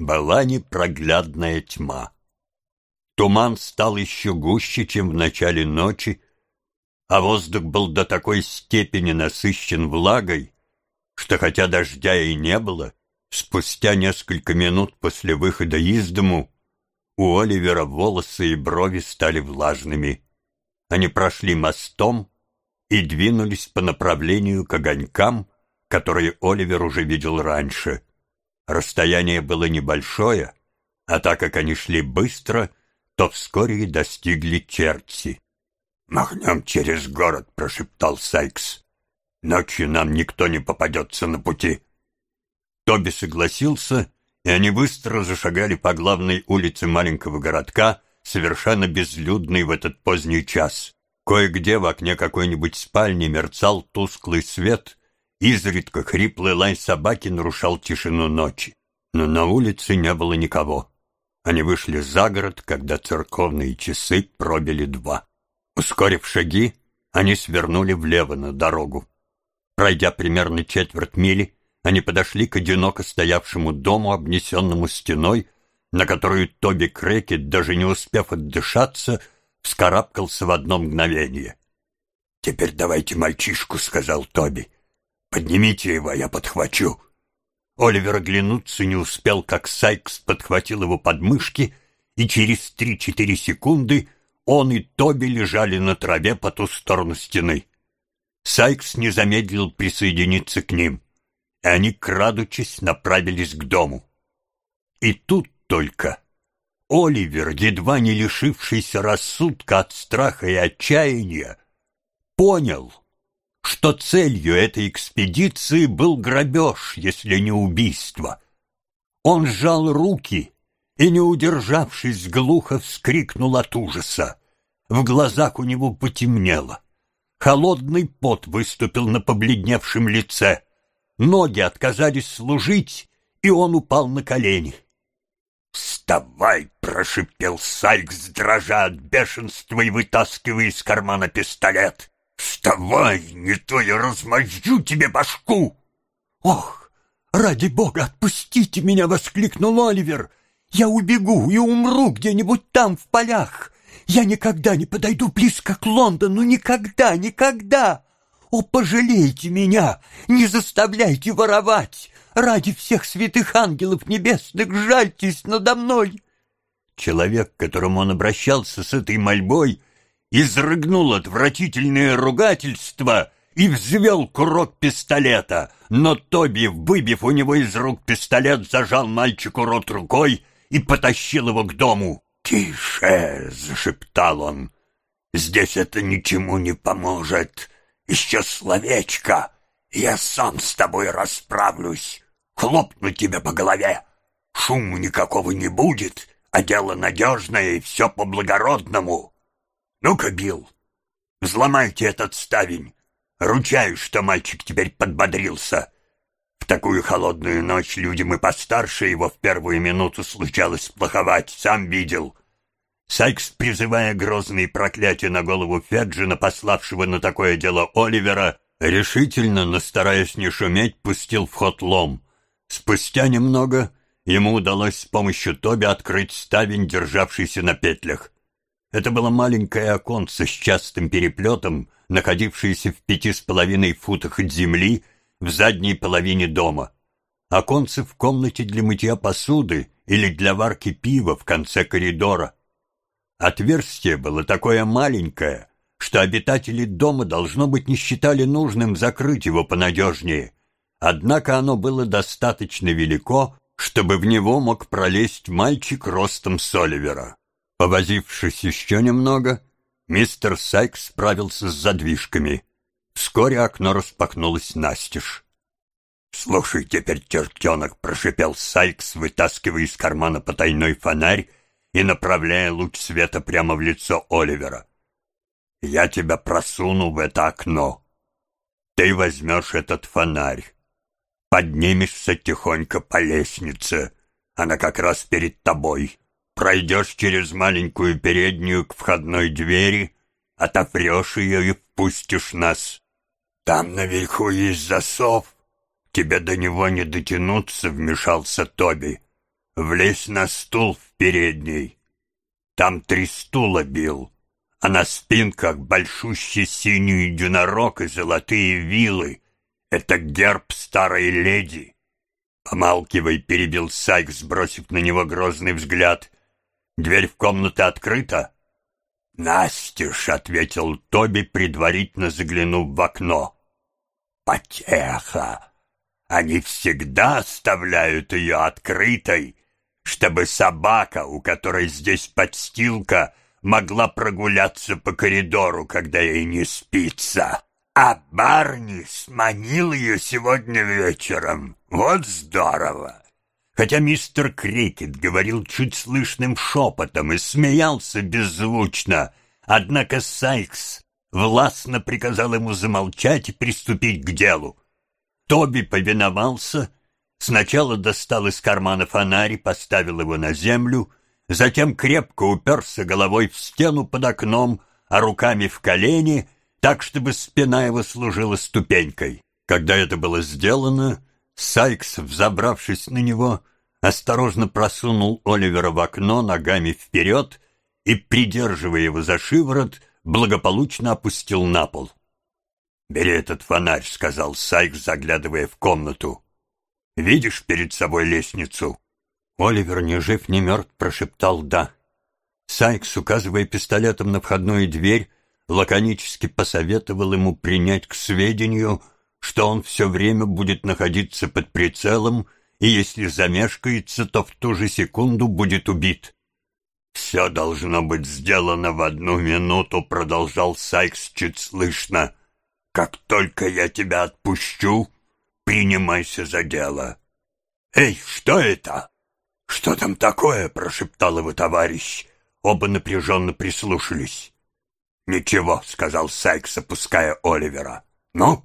была непроглядная тьма. Туман стал еще гуще, чем в начале ночи, а воздух был до такой степени насыщен влагой, что хотя дождя и не было, спустя несколько минут после выхода из дому у Оливера волосы и брови стали влажными. Они прошли мостом и двинулись по направлению к огонькам, которые Оливер уже видел раньше. Расстояние было небольшое, а так как они шли быстро, то вскоре и достигли Черти. «Махнем через город», — прошептал Сайкс. «Ночью нам никто не попадется на пути». Тоби согласился, и они быстро зашагали по главной улице маленького городка, совершенно безлюдной в этот поздний час. Кое-где в окне какой-нибудь спальни мерцал тусклый свет, изредка хриплый лай собаки нарушал тишину ночи. Но на улице не было никого. Они вышли за город, когда церковные часы пробили 2. Ускорив шаги, они свернули влево на дорогу. Пройдя примерно четверть мили, они подошли к одиноко стоявшему дому, обнесенному стеной, на которую Тоби Крекет, даже не успев отдышаться, вскарабкался в одно мгновение. «Теперь давайте мальчишку», — сказал Тоби. «Поднимите его, я подхвачу». Оливер оглянуться не успел, как Сайкс подхватил его подмышки, и через 3-4 секунды он и Тоби лежали на траве по ту сторону стены. Сайкс не замедлил присоединиться к ним, и они, крадучись, направились к дому. И тут только Оливер, едва не лишившийся рассудка от страха и отчаяния, понял, что целью этой экспедиции был грабеж, если не убийство. Он сжал руки и, не удержавшись, глухо вскрикнул от ужаса. В глазах у него потемнело. Холодный пот выступил на побледневшем лице. Ноги отказались служить, и он упал на колени. «Вставай!» — прошипел Сайкс, дрожа от бешенства и вытаскивая из кармана пистолет. «Вставай, не то я размозжу тебе башку!» «Ох, ради бога, отпустите меня!» — воскликнул Оливер. «Я убегу и умру где-нибудь там, в полях. Я никогда не подойду близко к Лондону, никогда, никогда! О, пожалейте меня, не заставляйте воровать! Ради всех святых ангелов небесных жальтесь надо мной!» Человек, к которому он обращался с этой мольбой, изрыгнул отвратительное ругательство и взвел курок пистолета, но Тоби, выбив у него из рук пистолет, зажал мальчику рот рукой и потащил его к дому. «Тише!» — зашептал он. «Здесь это ничему не поможет. Еще словечко, я сам с тобой расправлюсь. Хлопну тебя по голове. Шуму никакого не будет, а дело надежное и все по-благородному. Ну-ка, Билл, взломайте этот ставень. Ручаюсь, что мальчик теперь подбодрился. В такую холодную ночь людям и постарше его в первую минуту случалось сплоховать, сам видел». Сайкс, призывая грозные проклятия на голову Феджина, пославшего на такое дело Оливера, решительно, но стараясь не шуметь, пустил в ход лом. Спустя немного ему удалось с помощью Тоби открыть ставень, державшийся на петлях. Это было маленькое оконце с частым переплетом, находившееся в 5,5 футах от земли в задней половине дома. Оконце в комнате для мытья посуды или для варки пива в конце коридора. Отверстие было такое маленькое, что обитатели дома, должно быть, не считали нужным закрыть его понадежнее. Однако оно было достаточно велико, чтобы в него мог пролезть мальчик ростом с Оливера. Повозившись еще немного, мистер Сайкс справился с задвижками. Вскоре окно распахнулось настежь. «Слушай теперь, чертенок», — прошипел Сайкс, вытаскивая из кармана потайной фонарь и направляя луч света прямо в лицо Оливера. «Я тебя просуну в это окно. Ты возьмешь этот фонарь, поднимешься тихонько по лестнице, она как раз перед тобой, пройдешь через маленькую переднюю к входной двери, отопрешь ее и впустишь нас. Там наверху есть засов, тебе до него не дотянуться», — вмешался Тоби. влезь на стул в передней. Там 3 стула бил, а на спинках большущий синий единорог и золотые вилы. Это герб старой леди. Помалкивай, перебил Сайкс, бросив на него грозный взгляд. Дверь в комнату открыта? Настежь, ответил Тоби, предварительно заглянув в окно. Потеха. Они всегда оставляют ее открытой, чтобы собака, у которой здесь подстилка, могла прогуляться по коридору, когда ей не спится. А Барни сманил ее сегодня вечером. Вот здорово! Хотя мистер Крикет говорил чуть слышным шепотом и смеялся беззвучно, однако Сайкс властно приказал ему замолчать и приступить к делу. Тоби повиновался, сначала достал из кармана фонарь и поставил его на землю, затем крепко уперся головой в стену под окном, а руками в колени, так, чтобы спина его служила ступенькой. Когда это было сделано, Сайкс, взобравшись на него, осторожно просунул Оливера в окно ногами вперед и, придерживая его за шиворот, благополучно опустил на пол. «Бери этот фонарь», — сказал Сайкс, заглядывая в комнату. «Видишь перед собой лестницу?» Оливер, ни жив, ни мертв, прошептал «да». Сайкс, указывая пистолетом на входную дверь, лаконически посоветовал ему принять к сведению, что он все время будет находиться под прицелом, и если замешкается, то в ту же секунду будет убит. «Все должно быть сделано в 1 минуту», — продолжал Сайкс чуть слышно. «Как только я тебя отпущу, принимайся за дело». «Эй, что это?» «Что там такое?» — прошептал его товарищ. Оба напряженно прислушались. «Ничего», — сказал Сайкс, опуская Оливера. «Ну?»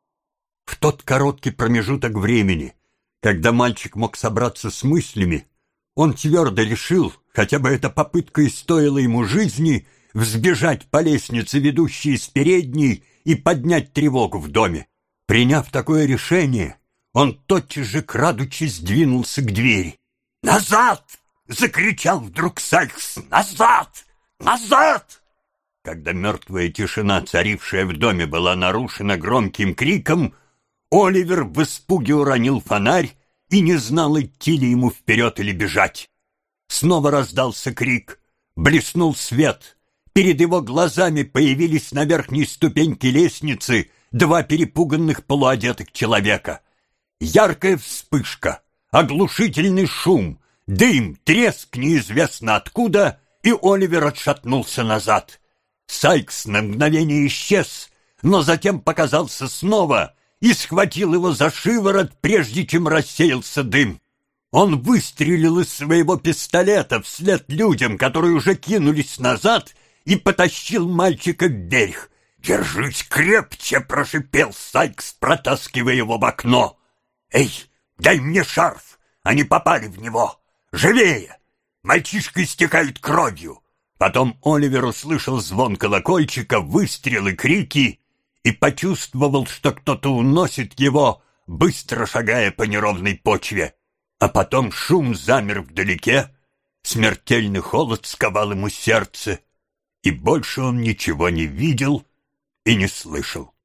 В тот короткий промежуток времени, когда мальчик мог собраться с мыслями, он твердо решил, хотя бы эта попытка и стоила ему жизни, взбежать по лестнице, ведущей из передней, и поднять тревогу в доме. Приняв такое решение, он тотчас же, крадучись, двинулся к двери. «Назад!» — закричал вдруг Сайкс. «Назад! Назад!» Когда мертвая тишина, царившая в доме, была нарушена громким криком, Оливер в испуге уронил фонарь и не знал, идти ли ему вперед или бежать. Снова раздался крик, блеснул свет. Перед его глазами появились на верхней ступеньке лестницы 2 перепуганных полуодетых человека. Яркая вспышка, оглушительный шум, дым, треск неизвестно откуда, и Оливер отшатнулся назад. Сайкс на мгновение исчез, но затем показался снова и схватил его за шиворот, прежде чем рассеялся дым. Он выстрелил из своего пистолета вслед людям, которые уже кинулись назад, и потащил мальчика вверх. «Держись крепче!» — прошипел Сайкс, протаскивая его в окно. «Эй, дай мне шарф! Они попали в него! Живее! Мальчишка истекает кровью!» Потом Оливер услышал звон колокольчика, выстрелы, крики и почувствовал, что кто-то уносит его, быстро шагая по неровной почве. А потом шум замер вдалеке, смертельный холод сковал ему сердце, и больше он ничего не видел и не слышал.